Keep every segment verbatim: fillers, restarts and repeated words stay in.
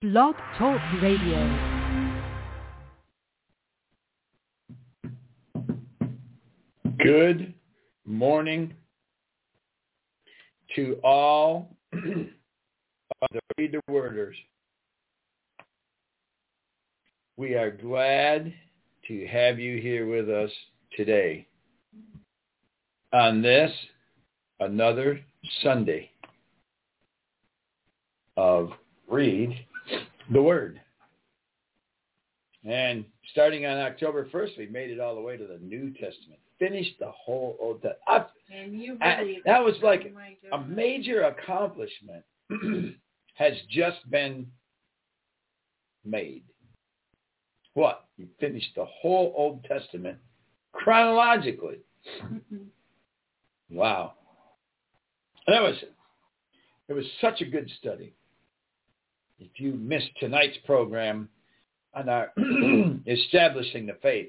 Blog Talk Radio. Good morning to all of the Read the Worders. We are glad to have you here with us today on this, another Sunday of Read the Word. And starting on October first, we made it all the way to the New Testament. Finished the whole Old Testament. And you I, believe that was like oh a major accomplishment has just been made. What? You finished the whole Old Testament chronologically. Wow. That was it was such a good study. If you missed tonight's program on our establishing the faith,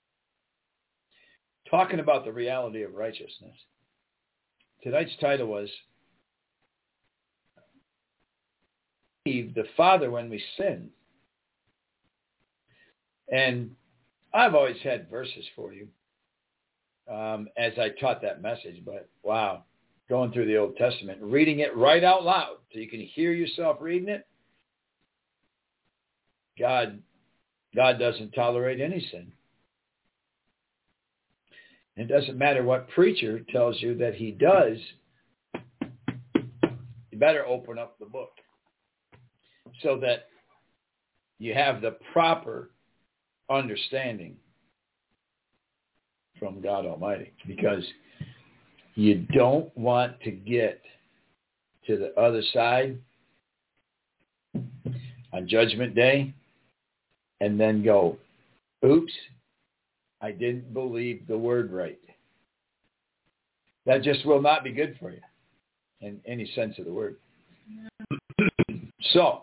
talking about the reality of righteousness, tonight's title was Eve, the Father when we sin. And I've always had verses for you um, as I taught that message, but wow, going through the Old Testament, reading it right out loud so you can hear yourself reading it. God, God doesn't tolerate any sin. It doesn't matter what preacher tells you that he does. You better open up the book so that you have the proper understanding from God Almighty, because you don't want to get to the other side on Judgment Day and then go, oops, I didn't believe the word right. That just will not be good for you in any sense of the word. So,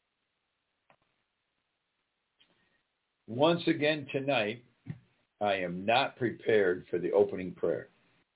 once again tonight, I am not prepared for the opening prayer.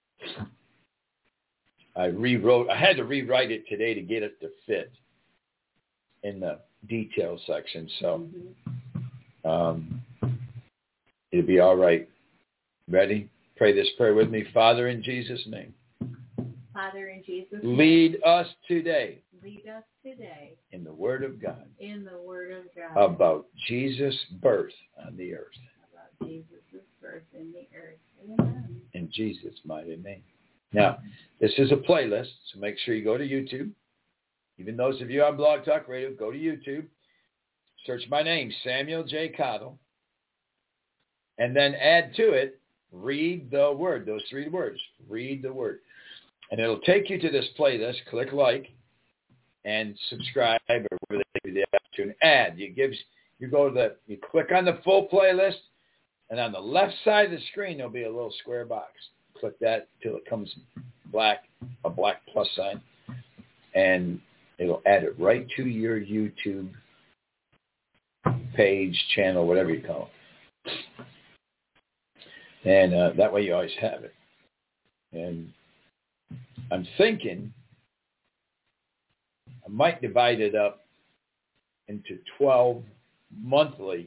I rewrote, I had to rewrite it today to get it to fit in the detail section. So, um, it'll be all right. Ready? Pray this prayer with me. Father, in Jesus' name. Father, in Jesus' name. Lead us today. Lead us today. In the Word of God. In the Word of God. About Jesus' birth on the earth. About Jesus' birth in the earth. Amen. In Jesus' mighty name. Now, this is a playlist, so make sure you go to YouTube. Even those of you on Blog Talk Radio, go to YouTube. Search my name, Samuel J. Cottle. And then add to it, read the word, those three words, read the word. And it'll take you to this playlist. Click like and subscribe, or whatever they give you the opportunity. Add. You give, you go to the, you click on the full playlist, and on the left side of the screen, there'll be a little square box. Click that till it comes black, a black plus sign, and it'll add it right to your YouTube page, channel, whatever you call it. And uh, that way you always have it. And I'm thinking I might divide it up into twelve monthly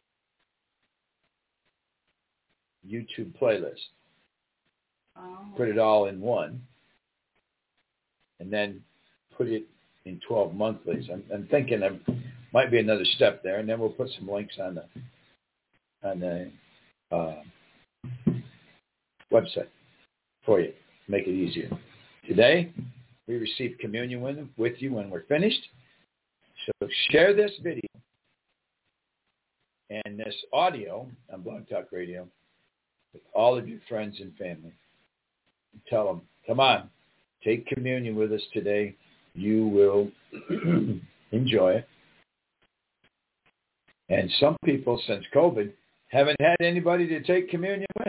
YouTube playlists. Oh. Put it all in one. And then put it in twelve monthlies. I'm, I'm thinking there might be another step there. And then we'll put some links on the, on the, uh, website for you. Make it easier. Today, we receive communion with, with you when we're finished. So share this video and this audio on Blog Talk Radio with all of your friends and family. Tell them, come on, take communion with us today. You will enjoy it. And some people, since COVID, haven't had anybody to take communion with.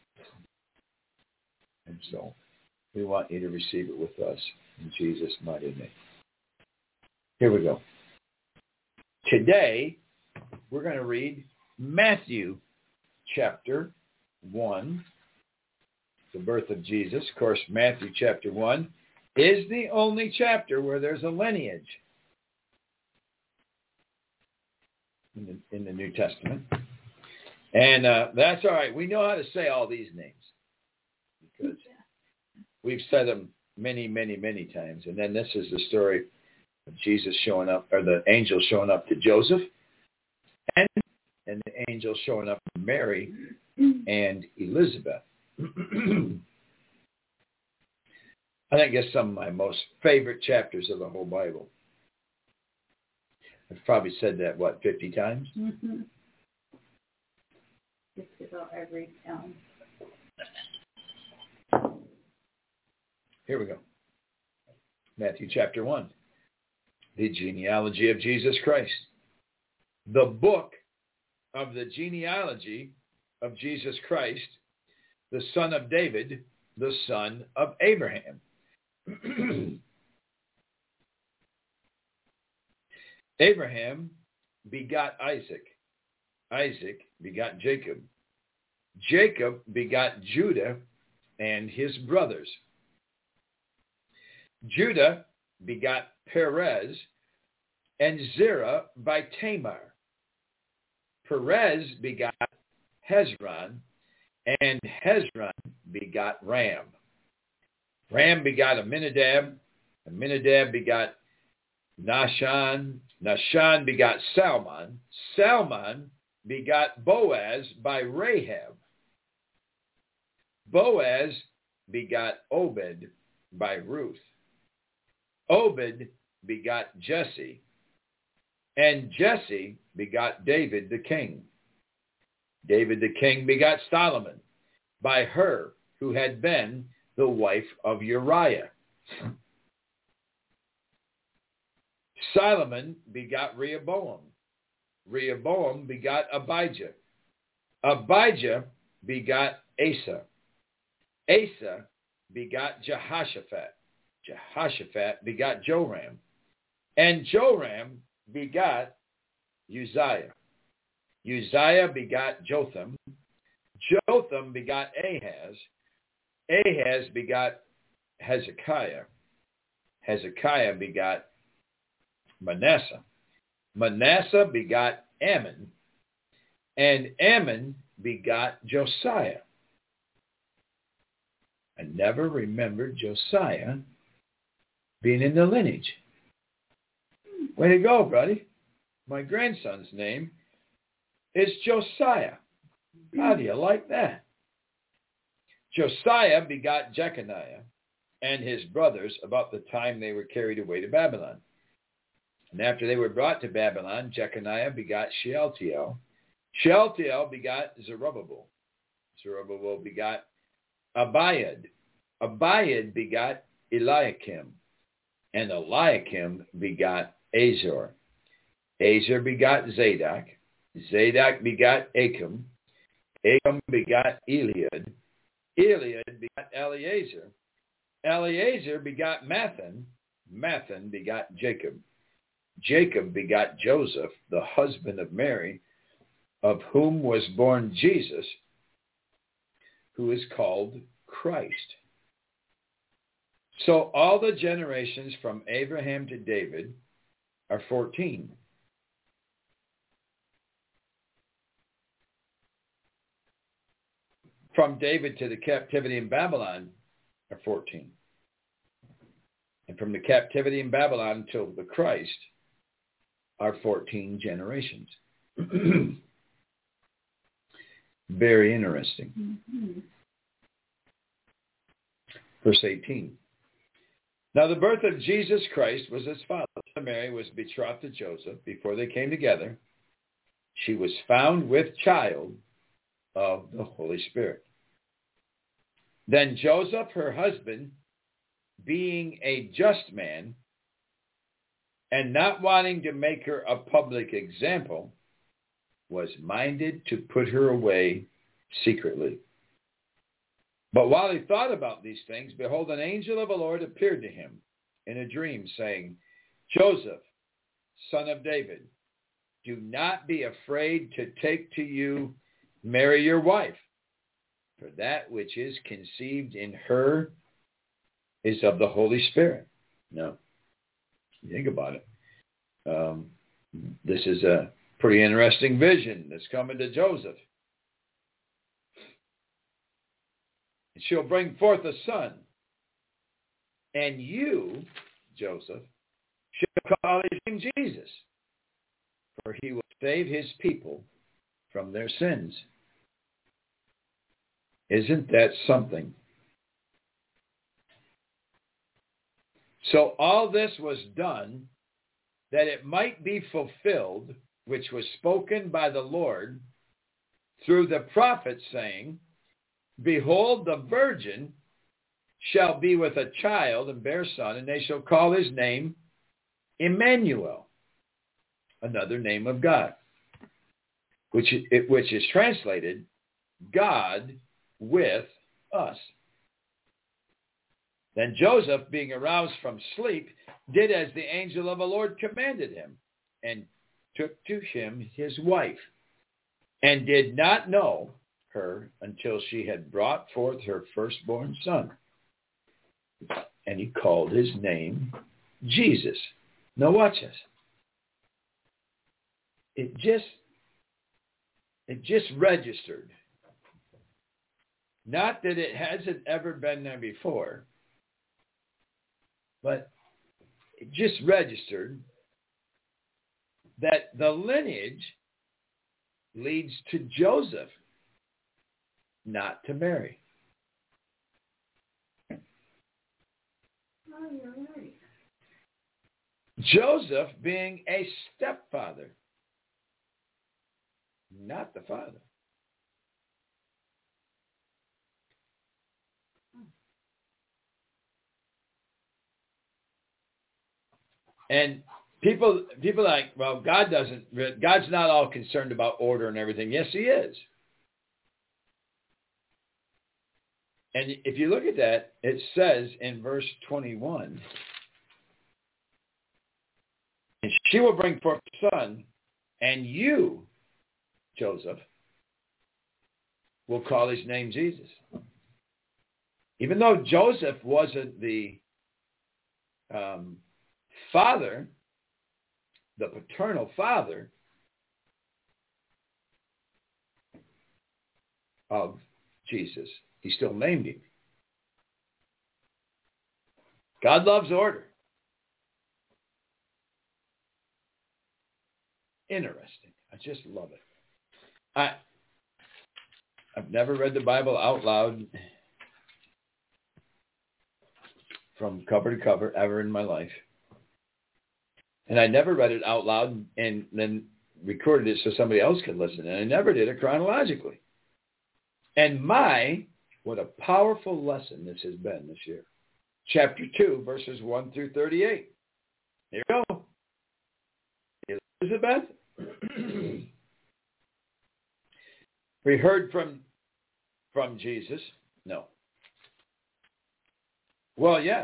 And so we want you to receive it with us in Jesus' mighty name. Here we go. Today, we're going to read Matthew chapter one, the birth of Jesus. Of course, Matthew chapter one is the only chapter where there's a lineage. in the, in the New Testament. And uh, that's all right. We know how to say all these names because we've said them many, many, many times. And then this is the story of Jesus showing up, or the angel showing up to Joseph, and, and the angel showing up to Mary and Elizabeth. I think it's some of my most favorite chapters of the whole Bible. I've probably said that, what, fifty times? Mm-hmm. Just about every town. Here we go. Matthew chapter one. The genealogy of Jesus Christ. The book of the genealogy of Jesus Christ, the son of David, the son of Abraham. Abraham begot Isaac. Isaac begot Jacob. Jacob begot Judah and his brothers. Judah begot Perez and Zerah by Tamar. Perez begot Hezron, and Hezron begot Ram. Ram begot Amminadab. Amminadab begot Nahshon. Nahshon begot Salmon. Salmon begot Boaz by Rahab. Boaz begot Obed by Ruth. Obed begot Jesse, and Jesse begot David the king. David the king begot Solomon by her who had been the wife of Uriah. Solomon begot Rehoboam. Rehoboam begot Abijah. Abijah begot Asa. Asa begot Jehoshaphat. Jehoshaphat begot Joram. And Joram begot Uzziah. Uzziah begot Jotham. Jotham begot Ahaz. Ahaz begot Hezekiah. Hezekiah begot Manasseh. Manasseh begot Ammon. And Ammon begot Josiah. I never remembered Josiah being in the lineage. Way to go, buddy. My grandson's name is Josiah. How do you like that? Josiah begot Jeconiah and his brothers about the time they were carried away to Babylon. And after they were brought to Babylon, Jeconiah begot Shealtiel. Shealtiel begot Zerubbabel. Zerubbabel begot Abiad. Abiad begot Eliakim. And Eliakim begot Azor. Azor begot Zadok. Zadok begot Achim. Achim begot Eliad. Eliad begot Eleazar. Eleazar begot Mathan. Mathan begot Jacob. Jacob begot Joseph, the husband of Mary, of whom was born Jesus, who is called Christ. So all the generations from Abraham to David are fourteen. From David to the captivity in Babylon are fourteen. And from the captivity in Babylon until the Christ are fourteen generations. Very interesting. Mm-hmm. Verse eighteen. Now the birth of Jesus Christ was as follows. Mary was betrothed to Joseph. Before they came together, she was found with child of the Holy Spirit. Then Joseph, her husband, being a just man, and not wanting to make her a public example, was minded to put her away secretly. But while he thought about these things, behold, an angel of the Lord appeared to him in a dream, saying, Joseph, son of David, do not be afraid to take to you Mary your wife, for that which is conceived in her is of the Holy Spirit. No, think about it. Um, this is a Pretty interesting vision that's coming to Joseph. And she'll bring forth a son. And you, Joseph, shall call his name Jesus, for he will save his people from their sins. Isn't that something? So all this was done that it might be fulfilled, which was spoken by the Lord through the prophet, saying, Behold, the virgin shall be with a child and bear a son, and they shall call his name Emmanuel, another name of God, which, which is translated, God with us. Then Joseph, being aroused from sleep, did as the angel of the Lord commanded him, and took to him his wife, and did not know her until she had brought forth her firstborn son. And he called his name Jesus. Now watch this. It just, it just registered. Not that it hasn't ever been there before, but it just registered that the lineage leads to Joseph, not to Mary. Oh, you're right. Joseph being a stepfather, not the father. And people, people are like, well, God doesn't, God's not all concerned about order and everything. Yes, he is. And if you look at that, it says in verse twenty-one, and she will bring forth a son, and you, Joseph, will call his name Jesus. Even though Joseph wasn't the um, father, the paternal father of Jesus, he still named him. God loves order. Interesting. I just love it. I, I've never read the Bible out loud from cover to cover ever in my life. And I never read it out loud and then recorded it so somebody else could listen. And I never did it chronologically. And my, what a powerful lesson this has been this year. Chapter two, verses one through thirty-eight. Here we go. Elizabeth, we heard from, from Jesus. No. Well, yes.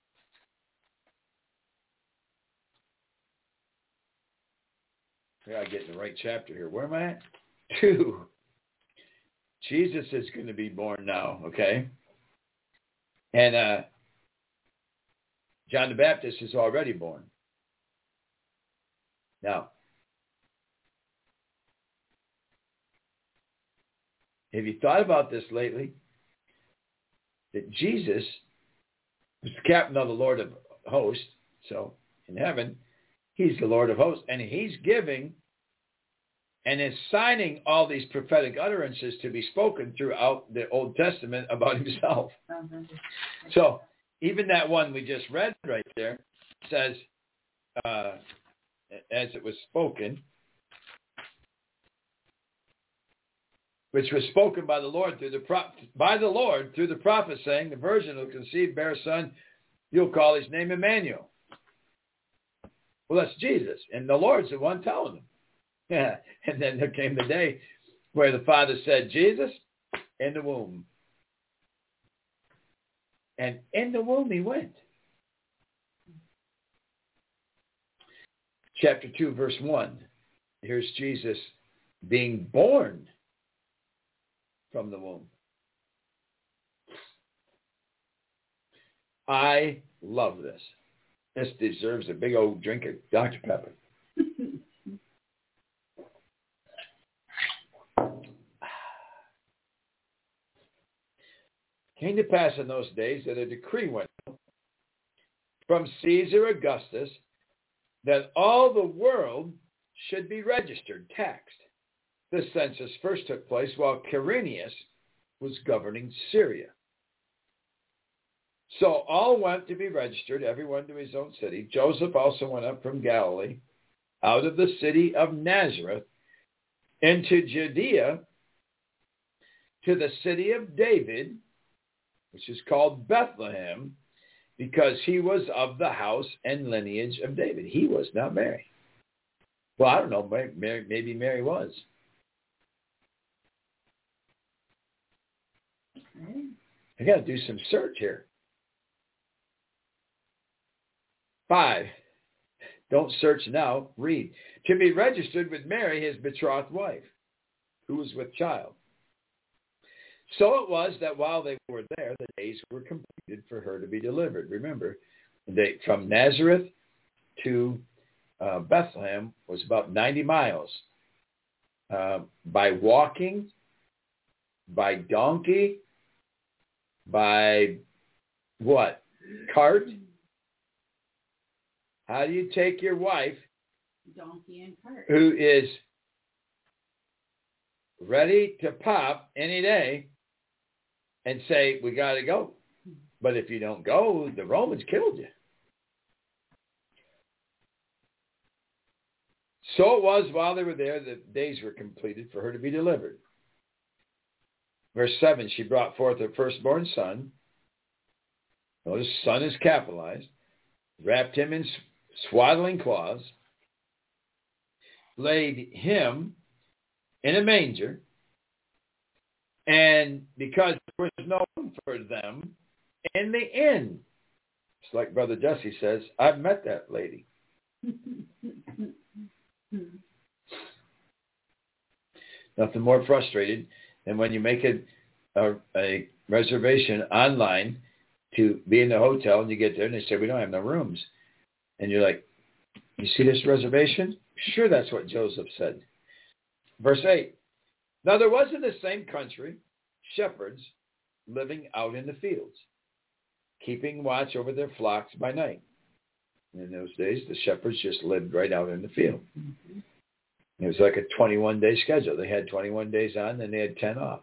I gotta get in the right chapter here. Where am I at? Two. Jesus is going to be born now, okay? And uh, John the Baptist is already born. Now, have you thought about this lately? That Jesus was the captain of the Lord of hosts, so in heaven, he's the Lord of hosts, and he's giving and is signing all these prophetic utterances to be spoken throughout the Old Testament about himself. So even that one we just read right there says, uh, as it was spoken, which was spoken by the Lord through the pro- by the Lord through the prophet, saying, the virgin will conceive, bear a son, you'll call his name Emmanuel. Well, that's Jesus, and the Lord's the one telling him. Yeah, and then there came the day where the Father said, Jesus, in the womb. And in the womb he went. Chapter two, verse one. Here's Jesus being born from the womb. I love this. This deserves a big old drink of Doctor Pepper. came to pass in those days that a decree went from Caesar Augustus that all the world should be registered, taxed. The census first took place while Quirinius was governing Syria. So all went to be registered, everyone to his own city. Joseph also went up from Galilee, out of the city of Nazareth, into Judea, to the city of David, which is called Bethlehem, because he was of the house and lineage of David. He was not Mary. Well, I don't know, Mary, maybe Mary was. I got to do some search here. Five. Don't search now. Read. To be registered with Mary, his betrothed wife, who was with child. So it was that while they were there, the days were completed for her to be delivered. Remember, they, from Nazareth to uh, Bethlehem was about ninety miles. Uh, by walking, by donkey, by what? Cart? How do you take your wife, Donkey and cart, who is ready to pop any day, and say, we got to go. But if you don't go, the Romans killed you. So it was while they were there, the days were completed for her to be delivered. Verse seven, she brought forth her firstborn son. Notice son is capitalized. Wrapped him in swaddling cloths. Laid him in a manger. And because there was no room for them in the inn, it's like Brother Jesse says, I've met that lady. Nothing more frustrated than when you make a, a, a reservation online to be in the hotel and you get there and they say, we don't have no rooms. And you're like, you see this reservation? Sure, that's what Joseph said. Verse eight. Now there was in the same country shepherds living out in the fields, keeping watch over their flocks by night. In those days, the shepherds just lived right out in the field. Mm-hmm. It was like a twenty-one day schedule. They had twenty-one days on, and they had ten off.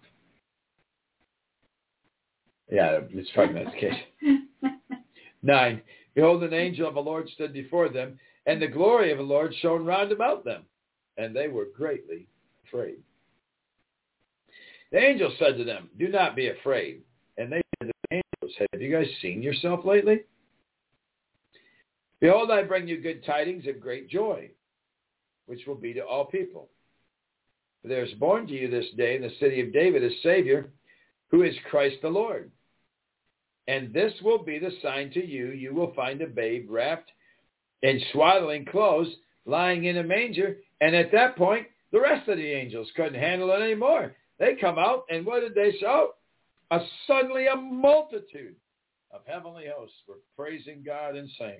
Yeah, it's probably not the case. Nine. Behold, an angel of the Lord stood before them, and the glory of the Lord shone round about them, and they were greatly afraid. The angel said to them, do not be afraid. And they said to the angels, have you guys seen yourself lately? Behold, I bring you good tidings of great joy, which will be to all people. For there is born to you this day in the city of David a Savior, who is Christ the Lord. And this will be the sign to you. You will find a babe wrapped in swaddling clothes, lying in a manger. And at that point, the rest of the angels couldn't handle it anymore. They come out, and what did they shout? A suddenly a multitude of heavenly hosts were praising God and saying,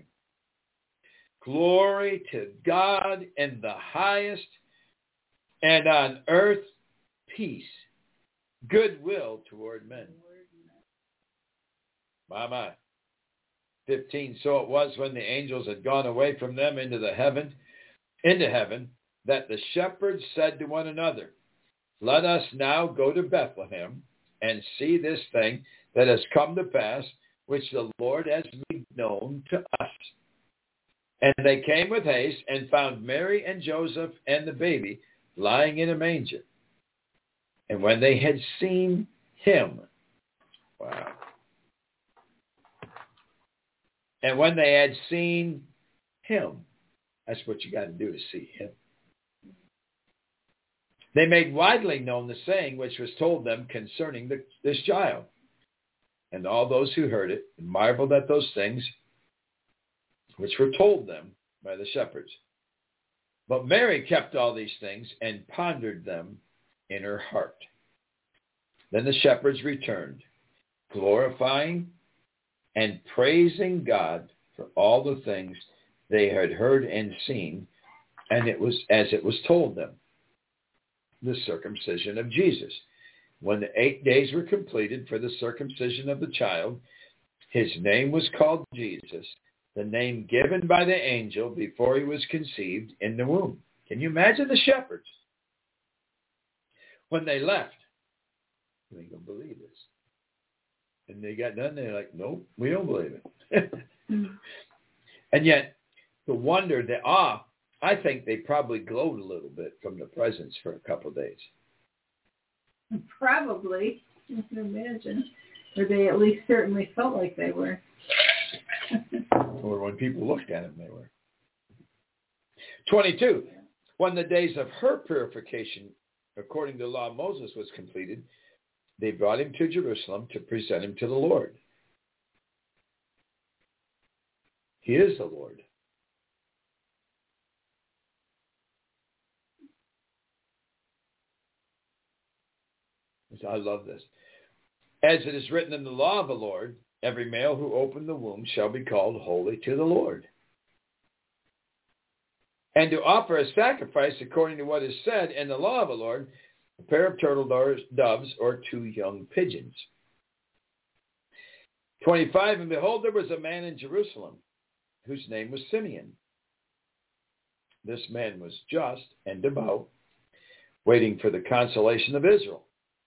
glory to God in the highest, and on earth peace, goodwill toward men. My, my. fifteen. So it was when the angels had gone away from them into the heaven, into heaven, that the shepherds said to one another, let us now go to Bethlehem and see this thing that has come to pass, which the Lord has made known to us. And they came with haste and found Mary and Joseph and the baby lying in a manger. And when they had seen him, wow. And when they had seen him, that's what you got to do, is see him. They made widely known the saying which was told them concerning the, this child. And all those who heard it marveled at those things which were told them by the shepherds. But Mary kept all these things and pondered them in her heart. Then the shepherds returned, glorifying and praising God for all the things they had heard and seen, and it was as it was told them, the circumcision of Jesus. when the eight days were completed for the circumcision of the child, his name was called Jesus, the name given by the angel before he was conceived in the womb. Can you imagine the shepherds? When they left, you ain't going to believe this. And they got done, they're like, nope, we don't believe it. And yet, the wonder, the awe, I think they probably glowed a little bit from the presence for a couple of days. Probably, I can imagine. Or they at least certainly felt like they were. Or when people looked at them, they were. twenty-two. When the days of her purification, according to the law of Moses, was completed, they brought him to Jerusalem to present him to the Lord. He is the Lord. I love this. As it is written in the law of the Lord, every male who opened the womb shall be called holy to the Lord. And to offer a sacrifice according to what is said in the law of the Lord, a pair of turtle doves or two young pigeons. twenty-five, and behold, there was a man in Jerusalem whose name was Simeon. This man was just and devout, waiting for the consolation of Israel.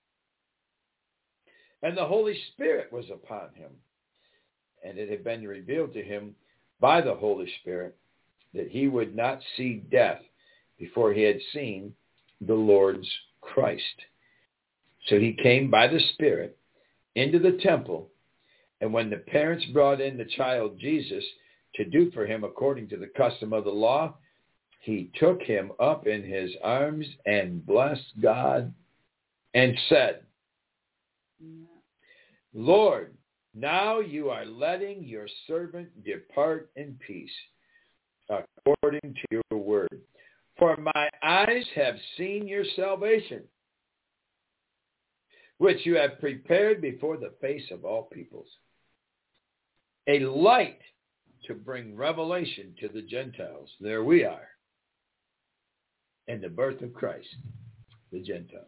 And the Holy Spirit was upon him, and it had been revealed to him by the Holy Spirit that he would not see death before he had seen the Lord's Christ. So he came by the Spirit into the temple, and when the parents brought in the child Jesus to do for him according to the custom of the law, he took him up in his arms and blessed God and said, Lord, now you are letting your servant depart in peace, according to your word. For my eyes have seen your salvation, which you have prepared before the face of all peoples, a light to bring revelation to the Gentiles. There we are, and the birth of Christ, the Gentiles.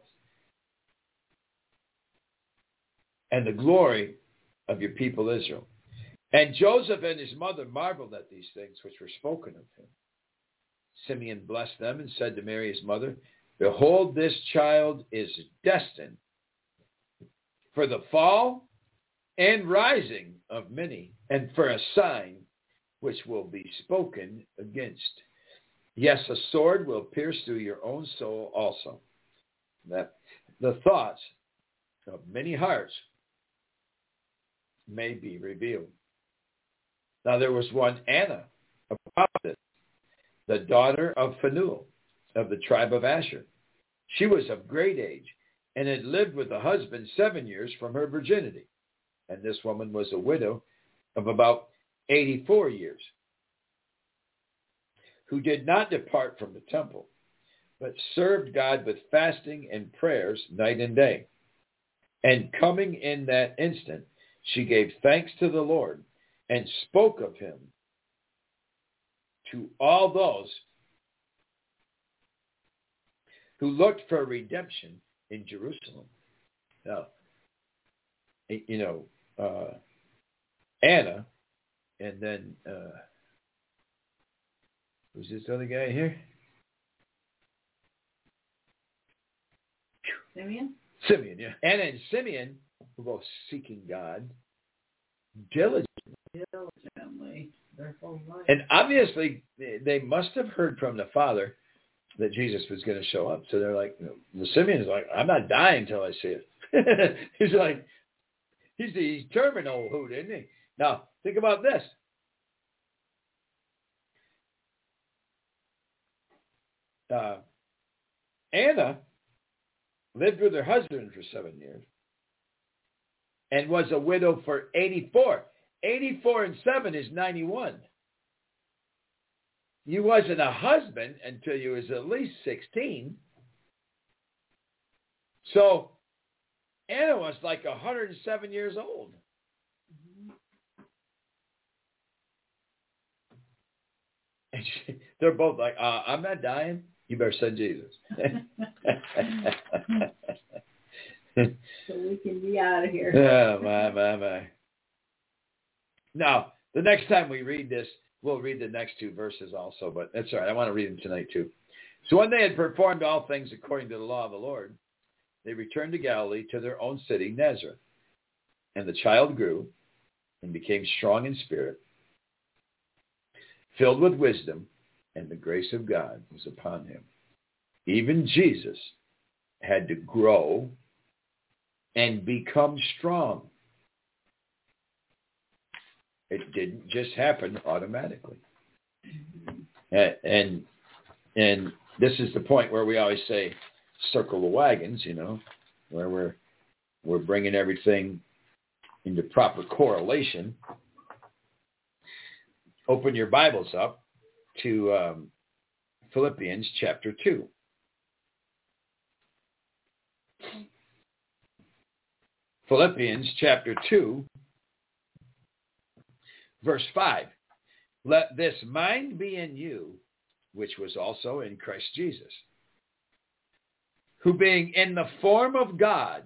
And the glory of your people Israel. And Joseph and his mother marveled at these things which were spoken of him. Simeon blessed them and said to Mary his mother, Behold, this child is destined for the fall and rising of many, and for a sign which will be spoken against. Yes, a sword will pierce through your own soul also, that the thoughts of many hearts may be revealed. Now there was one Anna, a prophet, the daughter of Phanuel of the tribe of Asher. She was of great age and had lived with a husband seven years from her virginity. And this woman was a widow of about eighty-four years, who did not depart from the temple, but served God with fasting and prayers night and day. And coming in that instant, she gave thanks to the Lord and spoke of him to all those who looked for redemption in Jerusalem. Now, you know, uh, Anna, and then, uh, who's this other guy here? Simeon? Simeon, yeah. Anna and Simeon were both seeking God diligently. Diligently. Their whole life. And obviously, they must have heard from the Father that Jesus was going to show up. So they're like, you know, the Simeon's like, I'm not dying until I see it. He's like, he's the determined old hoot, isn't he? Now, think about this. Uh, Anna lived with her husband for seven years and was a widow for eighty-four. eighty-four and seven is ninety-one. You wasn't a husband until you was at least sixteen. So Anna was like one hundred seven years old. Mm-hmm. And she, they're both like, uh, I'm not dying. You better send Jesus. So we can be out of here. Oh, my, my, my. Now, the next time we read this, we'll read the next two verses also, but that's all right. I want to read them tonight too. So when they had performed all things according to the law of the Lord, they returned to Galilee, to their own city, Nazareth. And the child grew and became strong in spirit, filled with wisdom, and the grace of God was upon him. Even Jesus had to grow and become strong. It didn't just happen automatically. And, and and this is the point where we always say, circle the wagons, you know, where we're we're bringing everything into proper correlation. Open your Bibles up to um, Philippians chapter two. Philippians chapter two, verse five. Let this mind be in you, which was also in Christ Jesus, who being in the form of God,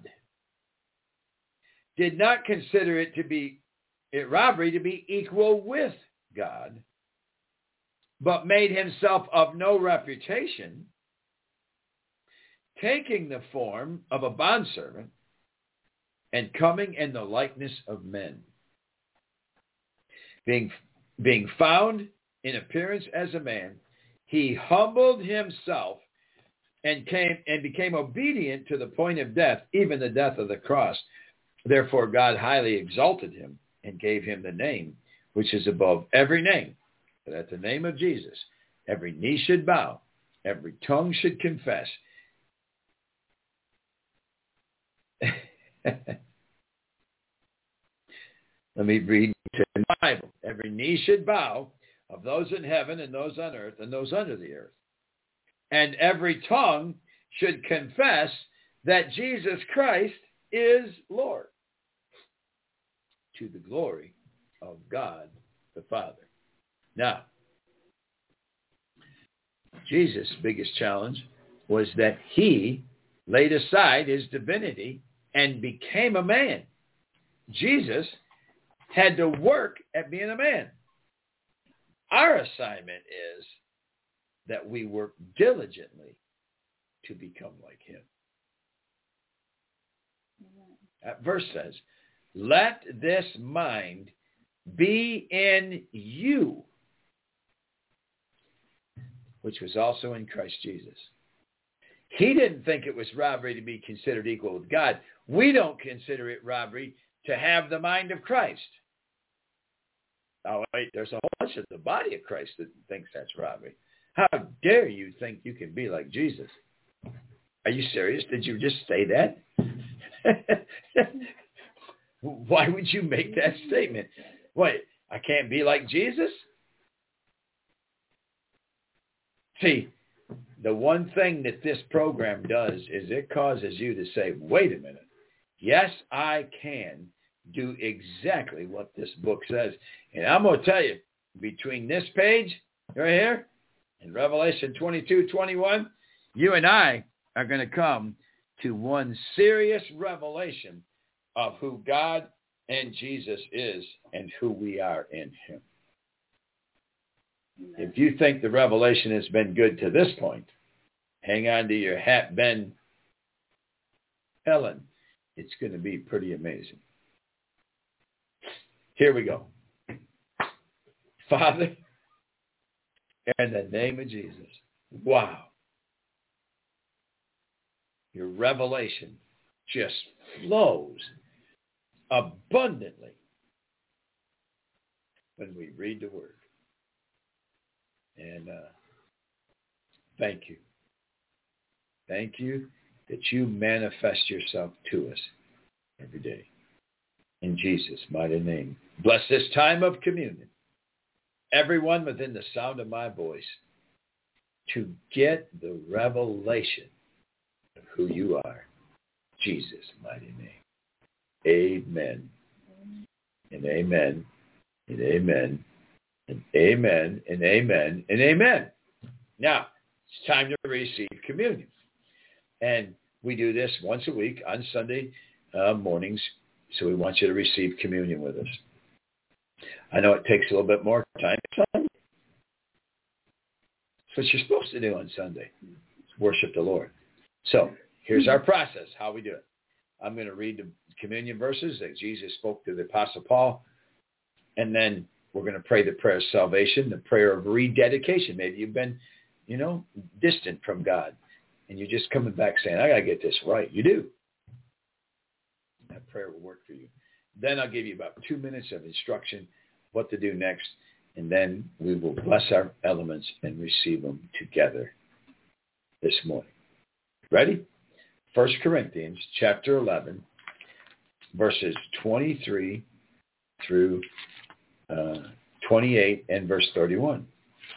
did not consider it to be it robbery to be equal with God, but made himself of no reputation, taking the form of a bondservant and coming in the likeness of men. Being, being found in appearance as a man, he humbled himself and came and became obedient to the point of death, even the death of the cross. Therefore God highly exalted him and gave him the name which is above every name, that at the name of Jesus every knee should bow, every tongue should confess. Let me read the Bible. Every knee should bow, of those in heaven and those on earth and those under the earth. And every tongue should confess that Jesus Christ is Lord, to the glory of God the Father. Now, Jesus' biggest challenge was that he laid aside his divinity and became a man. Jesus had to work at being a man. Our assignment is that we work diligently to become like him. That verse says, let this mind be in you, which was also in Christ Jesus. He didn't think it was robbery to be considered equal with God. We don't consider it robbery to have the mind of Christ. Oh, wait, there's a whole bunch of the body of Christ that thinks that's robbery. How dare you think you can be like Jesus? Are you serious? Did you just say that? Why would you make that statement? Wait, I can't be like Jesus? See, the one thing that this program does is it causes you to say, wait a minute. Yes, I can do exactly what this book says. And I'm going to tell you, between this page right here and Revelation twenty-two, twenty-one, you and I are going to come to one serious revelation of who God and Jesus is and who we are in him. Amen. If you think the revelation has been good to this point, hang on to your hat, Ben Helen. It's going to be pretty amazing. Here we go. Father, in the name of Jesus, wow. Your revelation just flows abundantly when we read the word. And uh, thank you. Thank you that you manifest yourself to us every day. In Jesus' mighty name. Bless this time of communion. Everyone within the sound of my voice to get the revelation of who you are. Jesus' mighty name. Amen. And amen. And amen. And amen. And amen. And amen. Now, it's time to receive communion. And we do this once a week on Sunday uh, mornings, so we want you to receive communion with us. I know it takes a little bit more time. That's what you're supposed to do on Sunday. Worship the Lord. So here's our process, how we do it. I'm going to read the communion verses that Jesus spoke to the Apostle Paul, and then we're going to pray the prayer of salvation, the prayer of rededication. Maybe you've been, you know, distant from God, and you're just coming back saying, I got to get this right. You do. That prayer will work for you. Then I'll give you about two minutes of instruction, what to do next, and then we will bless our elements and receive them together this morning. Ready? First Corinthians chapter eleven, verses twenty-three through uh, twenty-eight and verse thirty-one.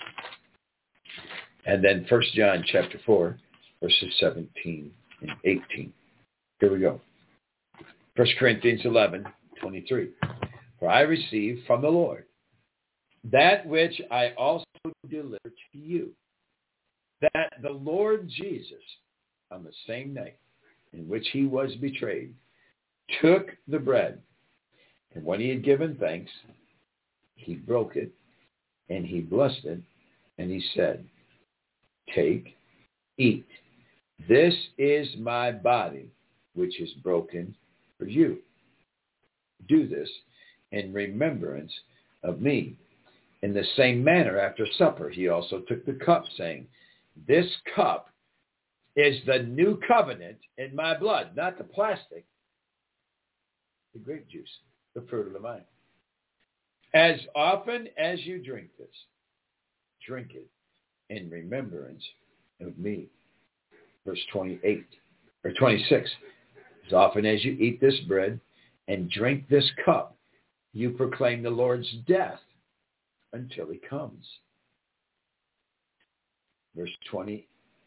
And then First John chapter four, verses seventeen and eighteen. Here we go. First Corinthians eleven, twenty-three. For I received from the Lord that which I also delivered to you, that the Lord Jesus, on the same night in which he was betrayed, took the bread, and when he had given thanks, he broke it, and he blessed it, and he said, take, eat. This is my body, which is broken for you. Do this in remembrance of me. In the same manner, after supper, he also took the cup, saying, this cup is the new covenant in my blood, not the plastic, the grape juice, the fruit of the vine. As often as you drink this, drink it in remembrance of me. Verse twenty-eight, or twenty-six. As often as you eat this bread and drink this cup, you proclaim the Lord's death until he comes. Verse twenty-eight.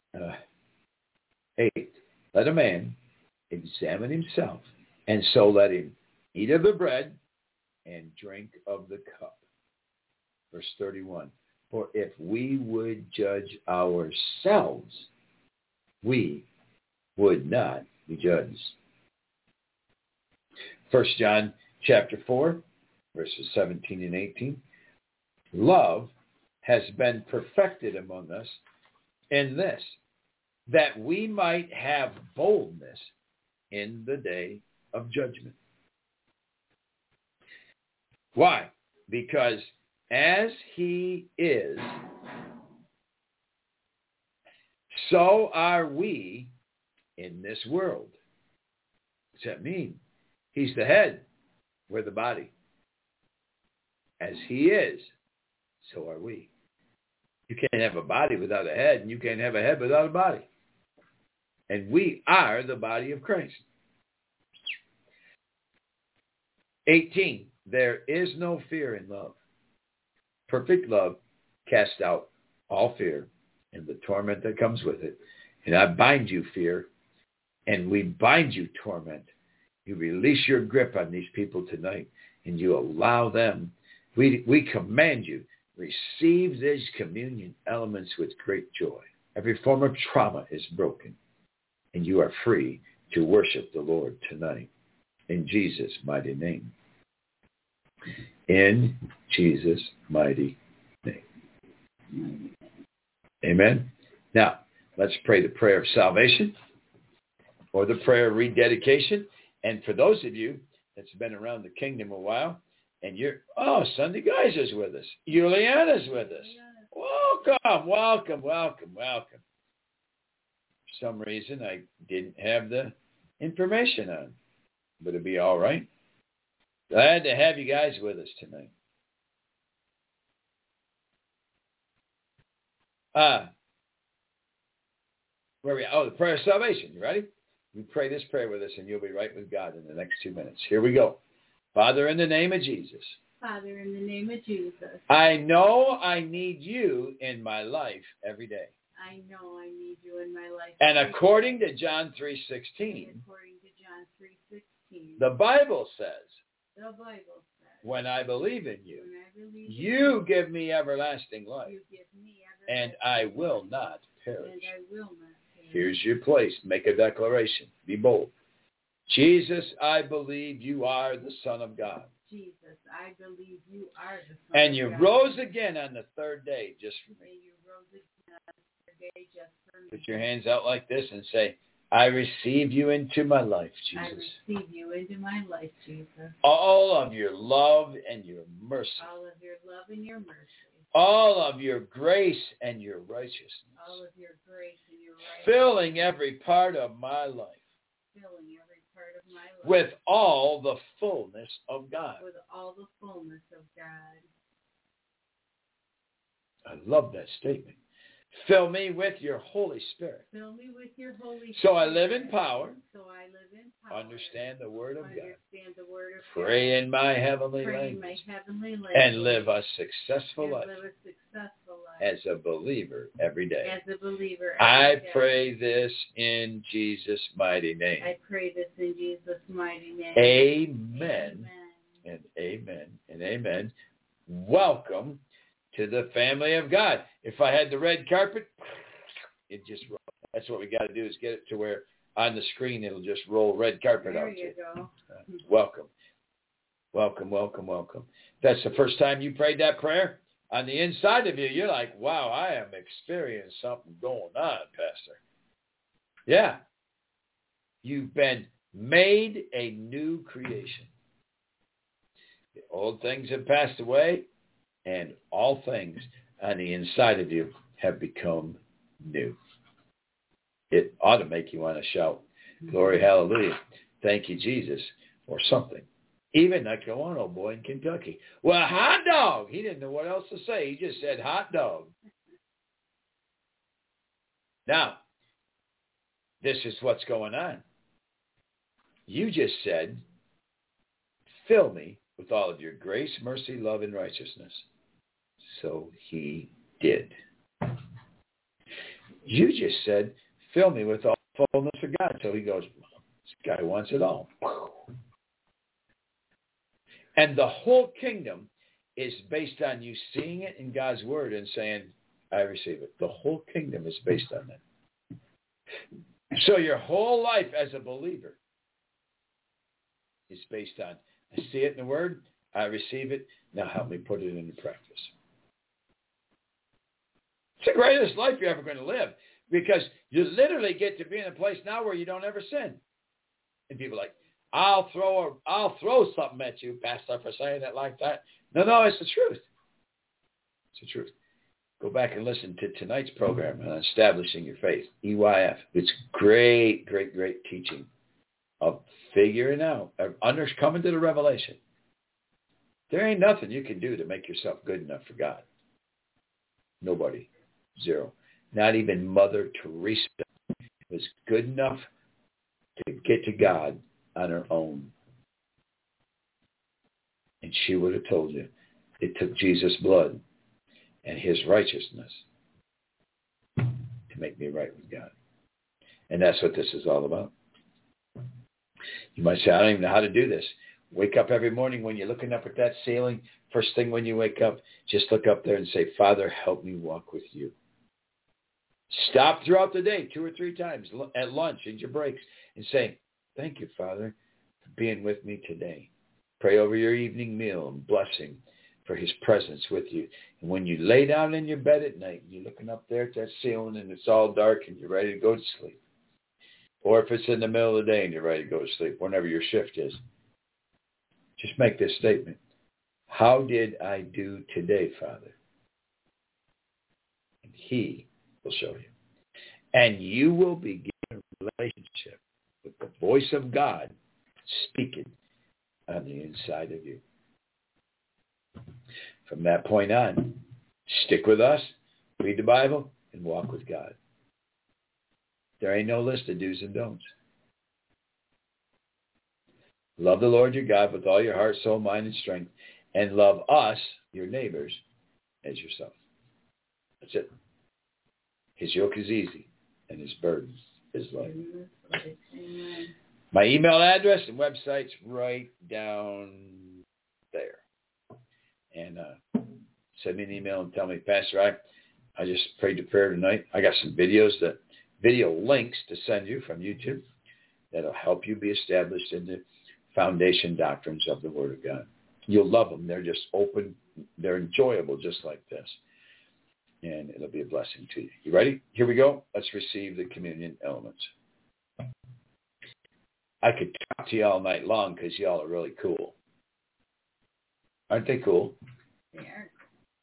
Let a man examine himself, and so let him eat of the bread and drink of the cup. Verse thirty-one. For if we would judge ourselves, we would not be judged. First John chapter four, verses seventeen and eighteen. Love has been perfected among us in this, that we might have boldness in the day of judgment. Why? Because as he is, so are we in this world. What's that mean? He's the head. We're the body. As he is, so are we. You can't have a body without a head, and you can't have a head without a body. And we are the body of Christ. eighteen. There is no fear in love. Perfect love casts out all fear and the torment that comes with it. And I bind you, fear, and we bind you, torment. You release your grip on these people tonight, and you allow them. We, we command you, receive these communion elements with great joy. Every form of trauma is broken, and you are free to worship the Lord tonight. In Jesus' mighty name. In Jesus' mighty name. Amen. Now, let's pray the prayer of salvation or the prayer of rededication. And for those of you that's been around the kingdom a while, and you're, oh, Sunday Guys is with us. Juliana's with us. Welcome, welcome, welcome, welcome. For some reason, I didn't have the information on, but it'll be all right. Glad to have you guys with us tonight. Uh, where are we? Oh, the prayer of salvation. You ready? You pray this prayer with us, and you'll be right with God in the next two minutes. Here we go. Father, in the name of Jesus. Father, in the name of Jesus. I know I need you in my life every day. I know I need you in my life. And according to John three sixteen, according to John three sixteen, the Bible says, the Bible says, when I believe in you, when I believe you in give me everlasting life, you give me everlasting and I will not perish. And I will not perish. Here's your place. Make a declaration. Be bold. Jesus, I believe you are the Son of God. Jesus, I believe you are the Son And of you God. rose again on the third day just for me. And you rose again on the third day just for me. Put your hands out like this and say, I receive you into my life, Jesus. I receive you into my life, Jesus. All of your love and your mercy. All of your love and your mercy. All of your grace and your righteousness. All of your grace and your righteousness. Filling every part of my life. Filling every part of my life. With all the fullness of God. With all the fullness of God. I love that statement. Fill me with your Holy Spirit. Fill me with your Holy Spirit. So I live in power. So I live in power. Understand the Word of Understand God. the Word of Pray God. in my heavenly Pray language. in my heavenly language. And live a successful and life. Live a successful life. As a believer every day. As a believer every I day. pray this in Jesus' mighty name. I pray this in Jesus' mighty name. Amen. Amen. And amen and amen. Welcome to the family of God. If I had the red carpet, it just rolls. That's what we got to do is get it to where on the screen it'll just roll red carpet there out. There you go. Uh, welcome. Welcome, welcome, welcome. If that's the first time you prayed that prayer, on the inside of you, you're like, wow, I am experiencing something going on, Pastor. Yeah. You've been made a new creation. The old things have passed away, and all things on the inside of you have become new. It ought to make you want to shout, glory, hallelujah, thank you, Jesus, or something. Even like the one old boy in Kentucky. Well, hot dog. He didn't know what else to say. He just said hot dog. Now, this is what's going on. You just said, fill me with all of your grace, mercy, love, and righteousness. So he did. You just said, fill me with all the fullness of God. So he goes, this guy wants it all. And the whole kingdom is based on you seeing it in God's word and saying, I receive it. The whole kingdom is based on that. So your whole life as a believer is based on, I see it in the word, I receive it, now help me put it into practice. It's the greatest life you're ever going to live because you literally get to be in a place now where you don't ever sin. And people are like, I'll throw a, I'll throw something at you, Pastor, for saying it like that. No, no, it's the truth. It's the truth. Go back and listen to tonight's program on Establishing Your Faith, E Y F. It's great, great, great teaching of figuring out, of under, coming to the revelation. There ain't nothing you can do to make yourself good enough for God. Nobody. Zero. Not even Mother Teresa was good enough to get to God on her own. And she would have told you it took Jesus' blood and his righteousness to make me right with God. And that's what this is all about. You might say, I don't even know how to do this. Wake up every morning when you're looking up at that ceiling. First thing when you wake up, just look up there and say, Father, help me walk with you. Stop throughout the day two or three times at lunch and your breaks and say, thank you, Father, for being with me today. Pray over your evening meal and blessing for his presence with you. And when you lay down in your bed at night, you're looking up there at that ceiling and it's all dark and you're ready to go to sleep. Or if it's in the middle of the day and you're ready to go to sleep, whenever your shift is, just make this statement. How did I do today, Father? And he will show you. And you will begin a relationship with the voice of God speaking on the inside of you. From that point on, stick with us, read the Bible, and walk with God. There ain't no list of do's and don'ts. Love the Lord your God with all your heart, soul, mind, and strength, and love us, your neighbors, as yourself. That's it. His yoke is easy, and his burden is light. Amen. My email address and website's right down there. And uh, send me an email and tell me, Pastor, I, I just prayed the prayer tonight. I got some videos that video links to send you from YouTube that'll help you be established in the foundation doctrines of the Word of God. You'll love them. They're just open. They're enjoyable just like this. And it'll be a blessing to you. You ready? Here we go. Let's receive the communion elements. I could talk to you all night long because y'all are really cool. Aren't they cool? They are.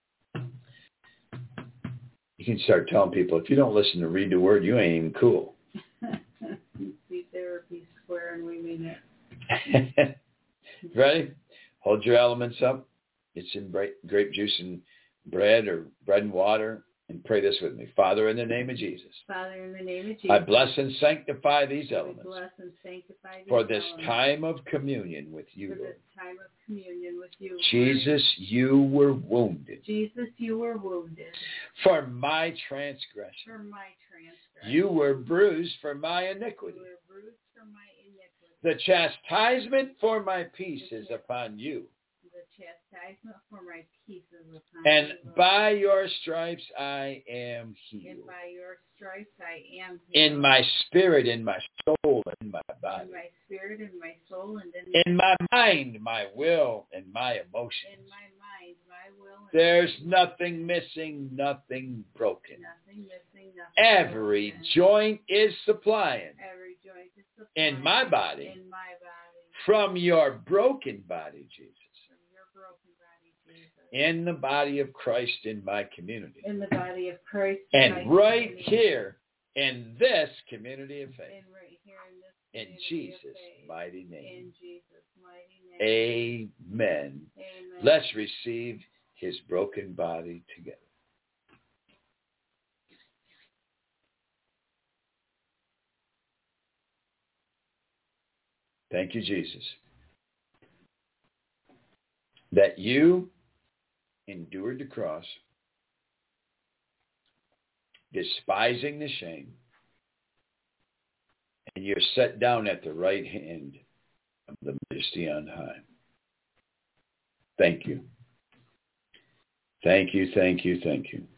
You can start telling people, if you don't listen to Read the Word, you ain't even cool. Be therapy square and we mean it. Ready? Hold your elements up. It's in grape juice and bread or bread and water. And pray this with me. Father, in the name of Jesus. Father, in the name of Jesus. I bless and sanctify these elements. I bless and sanctify these for this elements. time of communion with you, For Lord. this time of communion with you, Jesus, Lord. you were wounded. Jesus, you were wounded. For my transgression. For my transgression. You were bruised for my iniquity. You were bruised for my iniquity. The chastisement for my peace is upon you. The chastisement for my peace is upon And you, Lord. by your stripes I am healed. And by your stripes I am healed. In my spirit, in my soul, and in my In body. my spirit, in my soul, and in, In my mind, my will, and my emotions. in my mind, my will, and There's my nothing missing, nothing broken. nothing missing, nothing Every broken. joint is supplying Every joint is supplying in my body in my body from your broken body, Jesus. from your broken body, Jesus. In the body of Christ in my community. In the body of Christ. in my And right community. here in this community of faith. And right here in this In community of Jesus' faith. mighty In name. Jesus' mighty name. Amen. Amen. Let's receive his broken body together. Thank you, Jesus, that you endured the cross, despising the shame, and you're set down at the right hand of the Majesty on high. Thank you. Thank you, thank you, thank you.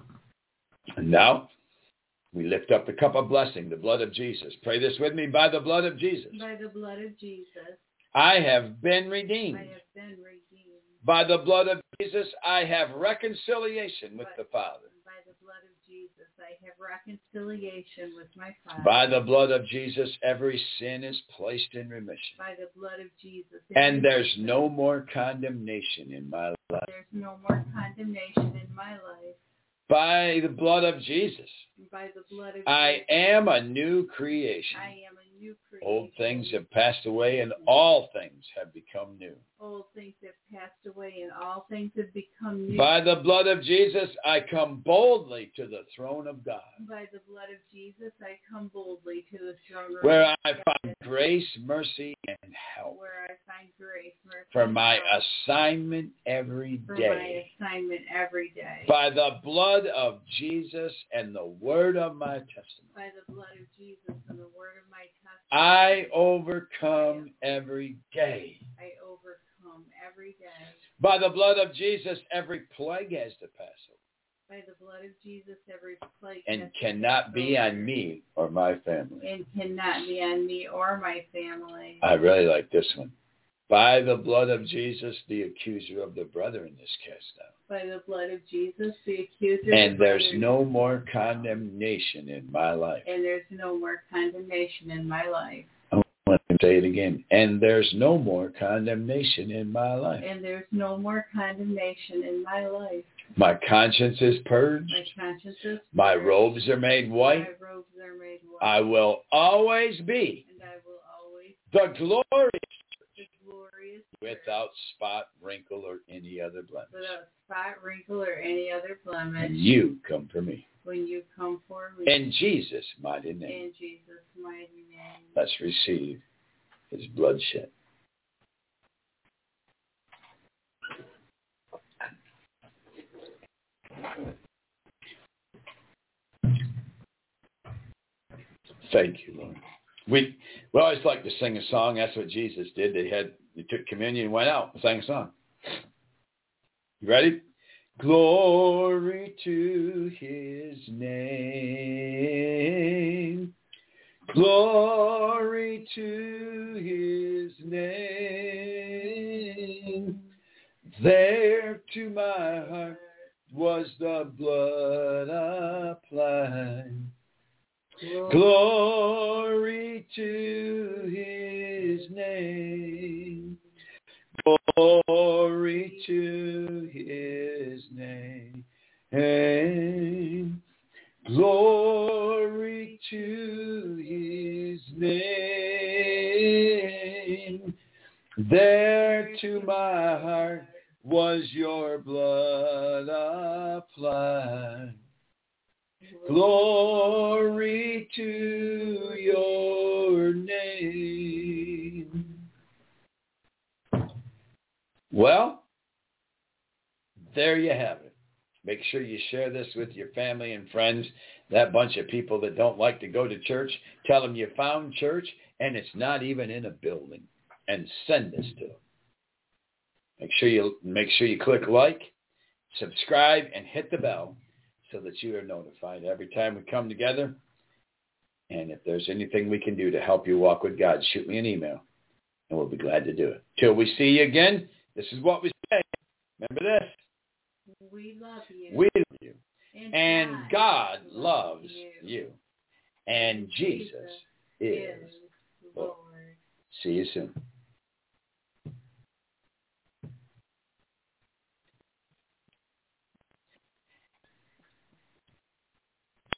And now, we lift up the cup of blessing, the blood of Jesus. Pray this with me. By the blood of Jesus, By the blood of Jesus, I have been redeemed. I have been redeemed. By the blood of Jesus, I have reconciliation with By- the Father. By the blood of Jesus, I have reconciliation with my Father. By the blood of Jesus, every sin is placed in remission. By the blood of Jesus. And there's no more condemnation in my life. There's no more condemnation in my life. By the blood of Jesus, By the blood of I Jesus, am a new creation. I am a new creation. Old things have passed away and all things have become new. Old things have passed away and all things have become new. By the blood of Jesus, I come boldly to the throne of God, By the blood of Jesus, I come boldly to the throne room where of I God, find grace, mercy, and help where I find grace, mercy, for and my help assignment every for day. my assignment every day. By the blood of Jesus and the word of my testimony, By the blood of Jesus and the word of my testimony, I overcome every day. I overcome every day. By the blood of Jesus, every plague has to pass over By the blood of Jesus, every plague and has to cannot pass be over on me or my family. and cannot be on me or my family. I really like this one. By the blood of Jesus, the accuser of the brethren is cast out. By the blood of Jesus, the accuser. And of there's brothers- no more condemnation in my life. And there's no more condemnation in my life. I want to say it again. And there's no more condemnation in my life. And there's no more condemnation in my life. My conscience is purged. My conscience is My purged. robes are made white. My robes are made white. I will always be and I will always the glorious be glorious without spot, wrinkle, or any other blemish. without spot, wrinkle, or any other blemish. And you come for me. When you come for me. In Jesus' mighty name, In Jesus' mighty name. let's receive his bloodshed. Thank you, Lord. We we always like to sing a song. That's what Jesus did. They had they took communion and went out and sang a song. You ready? Glory to his name. Glory to his name. There to my heart was the blood applied. Glory to his name. Glory to his name. Glory to his name. There to my heart was your blood applied. Glory to your name. Well, there you have it. Make sure you share this with your family and friends, that bunch of people that don't like to go to church. Tell them you found church and it's not even in a building, and send this to them. Make sure you make sure you click like, subscribe, and hit the bell so that you are notified every time we come together. And if there's anything we can do to help you walk with God, shoot me an email, and we'll be glad to do it. Till we see you again, this is what we say. Remember this. We love you. We love you. And, And God, God loves you. you. And Jesus, Jesus is Lord. Lord. See you soon.